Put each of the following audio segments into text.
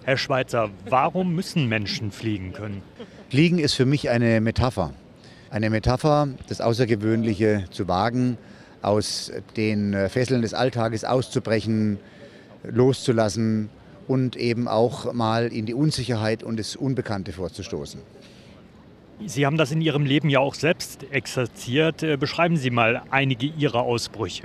Herr Schweitzer, warum müssen Menschen fliegen können? Fliegen ist für mich eine Metapher. Eine Metapher, das Außergewöhnliche zu wagen, aus den Fesseln des Alltages auszubrechen, loszulassen und eben auch mal in die Unsicherheit und das Unbekannte vorzustoßen. Sie haben das in Ihrem Leben ja auch selbst exerziert. Beschreiben Sie mal einige Ihrer Ausbrüche.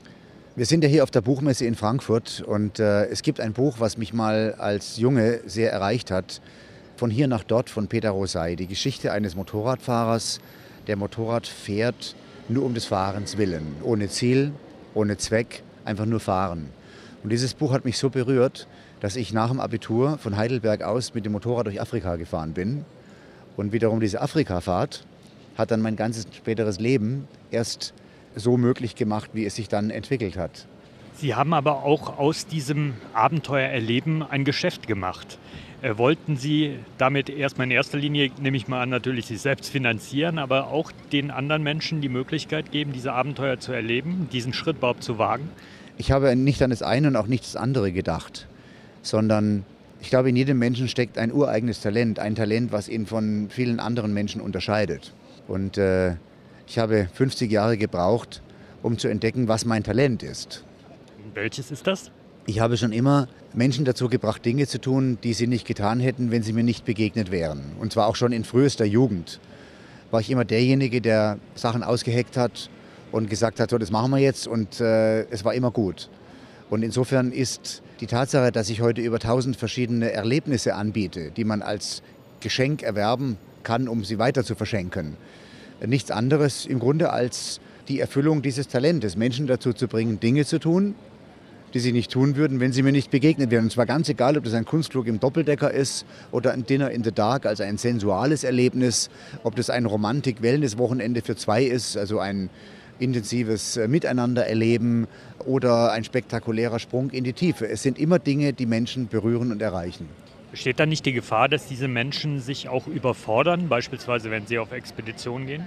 Wir sind ja hier auf der Buchmesse in Frankfurt und es gibt ein Buch, was mich mal als Junge sehr erreicht hat. Von hier nach dort von Peter Rosei. Die Geschichte eines Motorradfahrers, der Motorrad fährt nur um des Fahrens willen. Ohne Ziel, ohne Zweck, einfach nur fahren. Und dieses Buch hat mich so berührt, dass ich nach dem Abitur von Heidelberg aus mit dem Motorrad durch Afrika gefahren bin. Und wiederum diese Afrikafahrt hat dann mein ganzes späteres Leben erst so möglich gemacht, wie es sich dann entwickelt hat. Sie haben aber auch aus diesem Abenteuererleben ein Geschäft gemacht. Wollten Sie damit erstmal in erster Linie, nehme ich mal an, natürlich sich selbst finanzieren, aber auch den anderen Menschen die Möglichkeit geben, diese Abenteuer zu erleben, diesen Schritt überhaupt zu wagen? Ich habe nicht an das eine und auch nicht das andere gedacht, sondern ich glaube, in jedem Menschen steckt ein ureigenes Talent, ein Talent, was ihn von vielen anderen Menschen unterscheidet. Und ich habe 50 Jahre gebraucht, um zu entdecken, was mein Talent ist. Welches ist das? Ich habe schon immer Menschen dazu gebracht, Dinge zu tun, die sie nicht getan hätten, wenn sie mir nicht begegnet wären. Und zwar auch schon in frühester Jugend. War ich immer derjenige, der Sachen ausgeheckt hat und gesagt hat, so, das machen wir jetzt, und es war immer gut. Und insofern ist die Tatsache, dass ich heute über 1000 verschiedene Erlebnisse anbiete, die man als Geschenk erwerben kann, um sie weiter zu verschenken, nichts anderes im Grunde als die Erfüllung dieses Talentes, Menschen dazu zu bringen, Dinge zu tun, die sie nicht tun würden, wenn sie mir nicht begegnet wären. Und zwar ganz egal, ob das ein Kunstflug im Doppeldecker ist oder ein Dinner in the Dark, also ein sensuales Erlebnis, ob das ein Romantik-Wellness-Wochenende für zwei ist, also ein intensives Miteinander erleben oder ein spektakulärer Sprung in die Tiefe. Es sind immer Dinge, die Menschen berühren und erreichen. Besteht da nicht die Gefahr, dass diese Menschen sich auch überfordern, beispielsweise wenn sie auf Expeditionen gehen?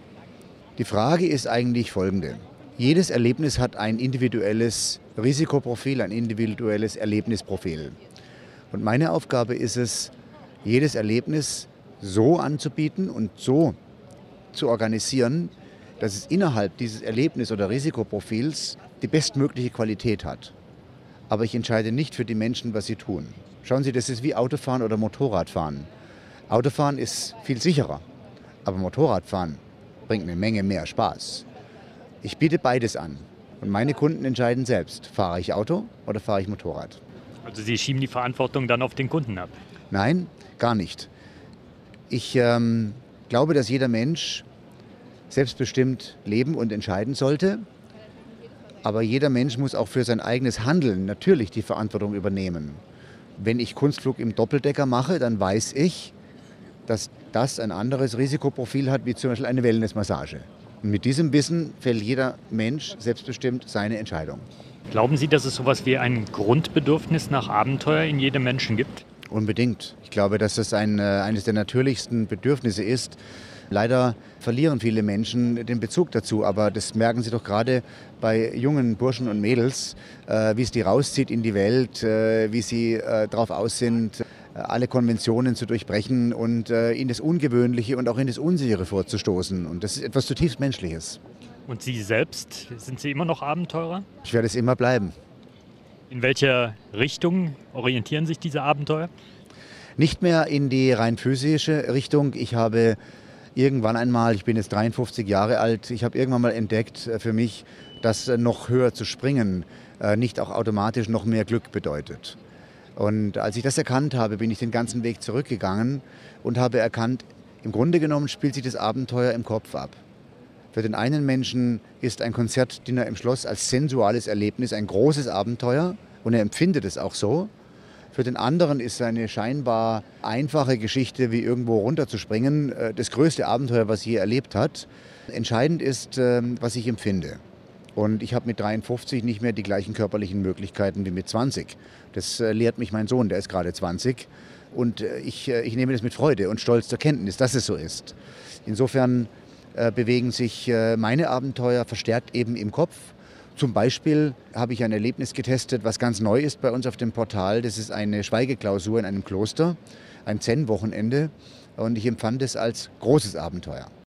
Die Frage ist eigentlich folgende. Jedes Erlebnis hat ein individuelles Risikoprofil, ein individuelles Erlebnisprofil. Und meine Aufgabe ist es, jedes Erlebnis so anzubieten und so zu organisieren, dass es innerhalb dieses Erlebnis- oder Risikoprofils die bestmögliche Qualität hat. Aber ich entscheide nicht für die Menschen, was sie tun. Schauen Sie, das ist wie Autofahren oder Motorradfahren. Autofahren ist viel sicherer, aber Motorradfahren bringt eine Menge mehr Spaß. Ich biete beides an und meine Kunden entscheiden selbst, fahre ich Auto oder fahre ich Motorrad. Also Sie schieben die Verantwortung dann auf den Kunden ab? Nein, gar nicht. Ich glaube, dass jeder Mensch selbstbestimmt leben und entscheiden sollte. Aber jeder Mensch muss auch für sein eigenes Handeln natürlich die Verantwortung übernehmen. Wenn ich Kunstflug im Doppeldecker mache, dann weiß ich, dass das ein anderes Risikoprofil hat, wie zum Beispiel eine Wellnessmassage. Und mit diesem Wissen fällt jeder Mensch selbstbestimmt seine Entscheidung. Glauben Sie, dass es sowas wie ein Grundbedürfnis nach Abenteuer in jedem Menschen gibt? Unbedingt. Ich glaube, dass das eines der natürlichsten Bedürfnisse ist. Leider verlieren viele Menschen den Bezug dazu, aber das merken Sie doch gerade bei jungen Burschen und Mädels, wie es die rauszieht in die Welt, wie sie darauf aus sind, alle Konventionen zu durchbrechen und in das Ungewöhnliche und auch in das Unsichere vorzustoßen. Und das ist etwas zutiefst Menschliches. Und Sie selbst, sind Sie immer noch Abenteurer? Ich werde es immer bleiben. In welcher Richtung orientieren sich diese Abenteuer? Nicht mehr in die rein physische Richtung. Ich habe irgendwann einmal, ich bin jetzt 53 Jahre alt, ich habe irgendwann mal entdeckt für mich, dass noch höher zu springen nicht auch automatisch noch mehr Glück bedeutet. Und als ich das erkannt habe, bin ich den ganzen Weg zurückgegangen und habe erkannt, im Grunde genommen spielt sich das Abenteuer im Kopf ab. Für den einen Menschen ist ein Konzertdinner im Schloss als sensuales Erlebnis ein großes Abenteuer und er empfindet es auch so. Für den anderen ist eine scheinbar einfache Geschichte, wie irgendwo runterzuspringen, das größte Abenteuer, was er je erlebt hat. Entscheidend ist, was ich empfinde. Und ich habe mit 53 nicht mehr die gleichen körperlichen Möglichkeiten wie mit 20. Das lehrt mich mein Sohn, der ist gerade 20. Und ich nehme das mit Freude und Stolz zur Kenntnis, dass es so ist. Insofern bewegen sich meine Abenteuer verstärkt eben im Kopf. Zum Beispiel habe ich ein Erlebnis getestet, was ganz neu ist bei uns auf dem Portal. Das ist eine Schweigeklausur in einem Kloster, ein Zen-Wochenende. Und ich empfand es als großes Abenteuer.